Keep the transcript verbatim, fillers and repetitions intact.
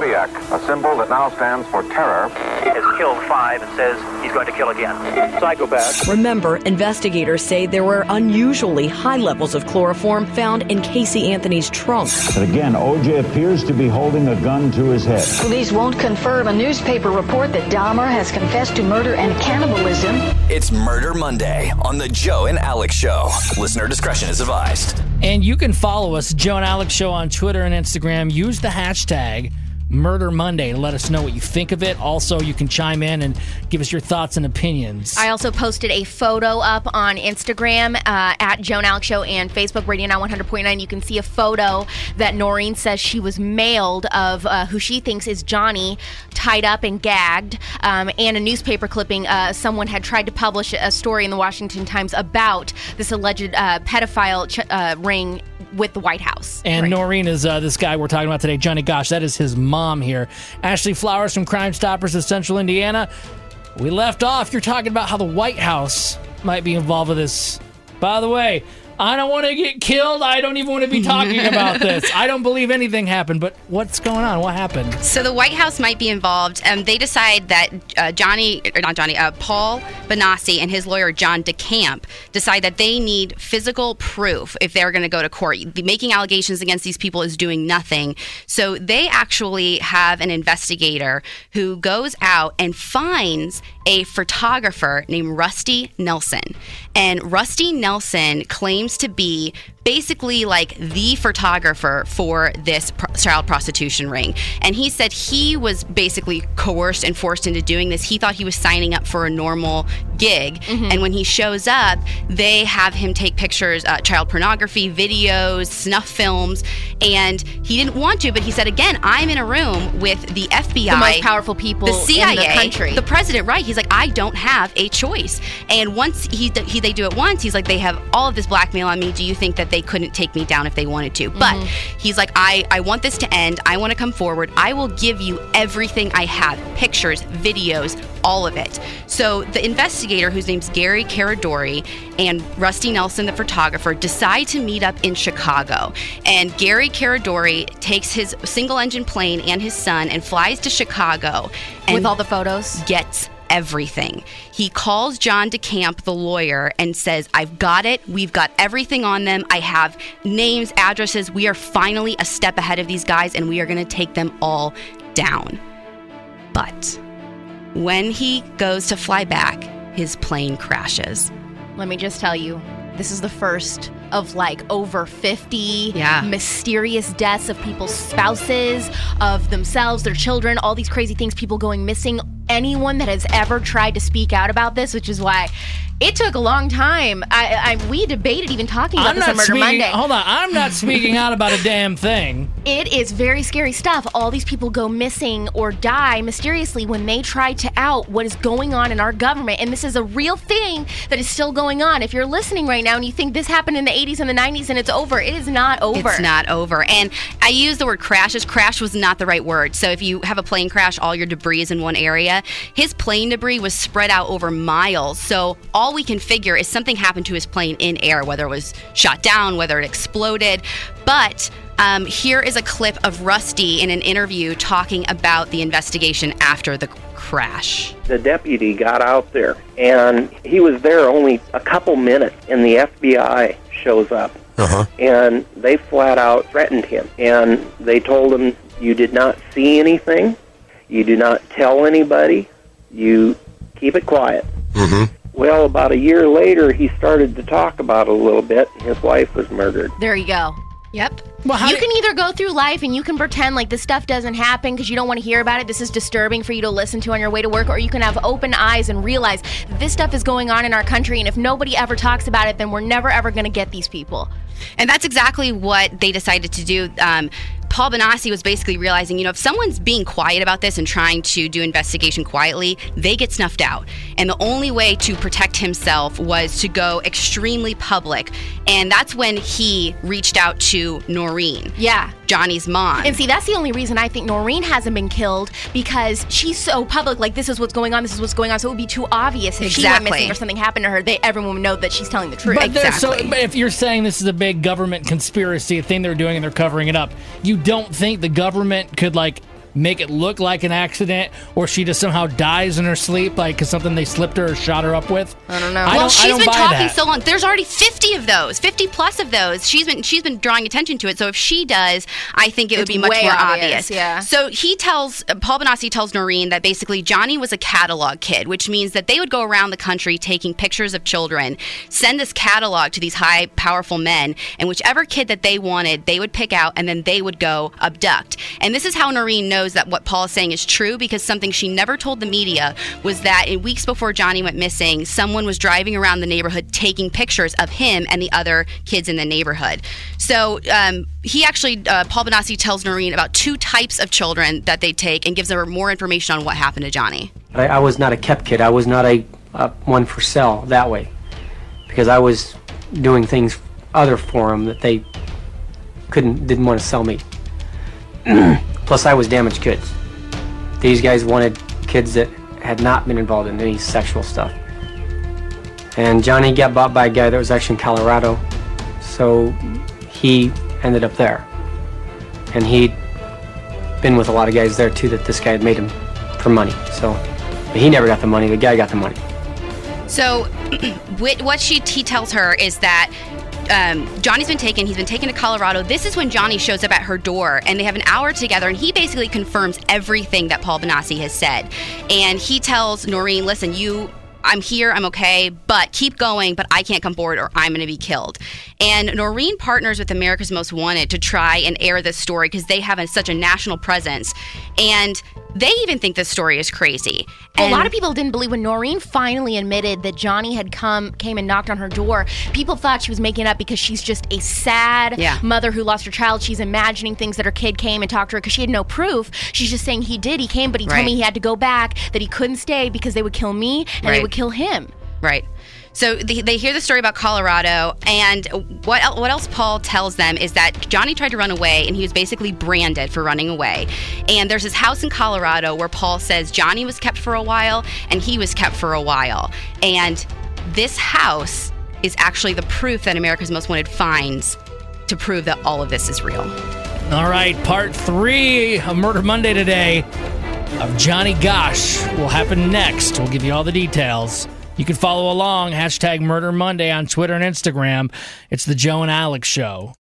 Zodiac, a symbol that now stands for terror, has killed five and says he's going to kill again. Psychopath. Remember, investigators say there were unusually high levels of chloroform found in Casey Anthony's trunk. But again, O J appears to be holding a gun to his head. Police won't confirm a newspaper report that Dahmer has confessed to murder and cannibalism. It's Murder Monday on the Joe and Alex Show. Listener discretion is advised. And you can follow us, Joe and Alex Show, on Twitter and Instagram. Use the hashtag Murder Monday to let us know what you think of it. Also, you can chime in and give us your thoughts and opinions. I also posted a photo up on Instagram uh, at Joe and Alex Show and Facebook, Radio Now one hundred point nine. You can see a photo that Noreen says she was mailed of uh, who she thinks is Johnny, tied up and gagged, um, and a newspaper clipping. Uh, someone had tried to publish a story in the Washington Times about this alleged uh, pedophile ch- uh, ring with the White House. And right. Noreen is uh, this guy we're talking about today, Johnny Gosch. That is his mom here. Ashley Flowers from Crime Stoppers of Central Indiana. We left off. You're talking about how the White House might be involved with this. By the way, I don't want to get killed. I don't even want to be talking about this. I don't believe anything happened, but what's going on? What happened? So the White House might be involved. Um, they decide that uh, Johnny, or not Johnny, uh, Paul Bonacci and his lawyer, John DeCamp, decide that they need physical proof if they're going to go to court. The making allegations against these people is doing nothing. So they actually have an investigator who goes out and finds a photographer named Rusty Nelson. And Rusty Nelson claims to be basically like the photographer for this pro- child prostitution ring. And he said he was basically coerced and forced into doing this. He thought he was signing up for a normal gig. Mm-hmm. And when he shows up, they have him take pictures, uh, child pornography, videos, snuff films. And he didn't want to, but he said, again, I'm in a room with the F B I. The most powerful people the C I A, in the country. The president, right. He's like, I don't have a choice. And once he, he they do it once, he's like, they have all of this blackmail on me. Do you think that they couldn't take me down if they wanted to? Mm-hmm. But he's like, I, I want this to end. I want to come forward. I will give you everything I have. Pictures, videos, all of it. So the investigator, whose name's Gary Caradori, and Rusty Nelson, the photographer, decide to meet up in Chicago. And Gary Caradori takes his single-engine plane and his son and flies to Chicago. And with all the photos? Gets everything. He calls John DeCamp, the lawyer, and says, I've got it. We've got everything on them. I have names, addresses. We are finally a step ahead of these guys, and we are going to take them all down. But when he goes to fly back, his plane crashes. Let me just tell you, this is the first of like over fifty yeah. mysterious deaths of people's spouses, of themselves, their children, all these crazy things, people going missing. Anyone that has ever tried to speak out about this, which is why it took a long time. I, I we debated even talking about I'm this not on Murder speaking, Monday. Hold on, I'm not speaking out about a damn thing. It is very scary stuff. All these people go missing or die mysteriously when they try to out what is going on in our government. And this is a real thing that is still going on. If you're listening right now and you think this happened in the eighties and the nineties and it's over, it is not over. It's not over. And I use the word crashes. Crash was not the right word. So if you have a plane crash, all your debris is in one area. His plane debris was spread out over miles. So all we can figure is something happened to his plane in air, whether it was shot down, whether it exploded. But um, here is a clip of Rusty in an interview talking about the investigation after the crash. The deputy got out there, and he was there only a couple minutes, and the F B I shows up. Uh-huh. And they flat out threatened him. And they told him, you did not see anything, you do not tell anybody, you keep it quiet. Mm-hmm. Well, about a year later, he started to talk about it a little bit. His wife was murdered. There you go. Yep. Well, how you do- can either go through life and you can pretend like this stuff doesn't happen because you don't want to hear about it. This is disturbing for you to listen to on your way to work. Or you can have open eyes and realize this stuff is going on in our country. And if nobody ever talks about it, then we're never, ever going to get these people. And that's exactly what they decided to do. Um, Paul Bonacci was basically realizing, you know, if someone's being quiet about this and trying to do investigation quietly, they get snuffed out. And the only way to protect himself was to go extremely public. And that's when he reached out to Noreen. Yeah. Johnny's mom. And see, that's the only reason I think Noreen hasn't been killed, because she's so public, like, this is what's going on, this is what's going on. So it would be too obvious if exactly. she went missing or something happened to her. They, everyone would know that she's telling the truth. But exactly. So, but if you're saying this is a big government conspiracy, a thing they're doing and they're covering it up, you don't think the government could, like, make it look like an accident, or she just somehow dies in her sleep, like because something they slipped her or shot her up with. I don't know. I well, don't, she's I don't been buy talking that. so long. There's already fifty of those, fifty plus of those. She's been she's been drawing attention to it. So if she does, I think it would It's be much way more obvious, obvious. yeah. So he tells uh, Paul Bonacci tells Noreen that basically Johnny was a catalog kid, which means that they would go around the country taking pictures of children, send this catalog to these high, powerful men, and whichever kid that they wanted, they would pick out, and then they would go abduct. And this is how Noreen knows that what Paul is saying is true, because something she never told the media was that in weeks before Johnny went missing, someone was driving around the neighborhood taking pictures of him and the other kids in the neighborhood. So um, he actually, uh, Paul Bonacci tells Noreen about two types of children that they take and gives her more information on what happened to Johnny. I, I was not a kept kid. I was not a uh, one for sale that way, because I was doing things other for them that they couldn't, didn't want to sell me. Plus, I was damaged goods. These guys wanted kids that had not been involved in any sexual stuff. And Johnny got bought by a guy that was actually in Colorado, so he ended up there. And he'd been with a lot of guys there too that this guy had made him for money. So but he never got the money, the guy got the money. So what she he tells her is that Um, Johnny's been taken. He's been taken to Colorado. This is when Johnny shows up at her door, and they have an hour together, and he basically confirms everything that Paul Bonacci has said. And he tells Noreen, listen, you, I'm here, I'm okay, but keep going, but I can't come forward or I'm going to be killed. And Noreen partners with America's Most Wanted to try and air this story because they have a, such a national presence. And they even think this story is crazy. Well, And a lot of people didn't believe when Noreen finally admitted that Johnny had come, came and knocked on her door. People thought she was making up because she's just a sad Yeah. mother who lost her child. She's imagining things that her kid came and talked to her because she had no proof. She's just saying he did. He came, but he Right. told me he had to go back, that he couldn't stay because they would kill me and Right. they would kill him. Right. So they, they hear the story about Colorado, and what el- what else Paul tells them is that Johnny tried to run away, and he was basically branded for running away. And there's this house in Colorado where Paul says Johnny was kept for a while, and he was kept for a while. And this house is actually the proof that America's Most Wanted finds to prove that all of this is real. All right, part three of Murder Monday today of Johnny Gosch will happen next. We'll give you all the details. You can follow along, hashtag Murder Monday on Twitter and Instagram. It's the Joe and Alex Show.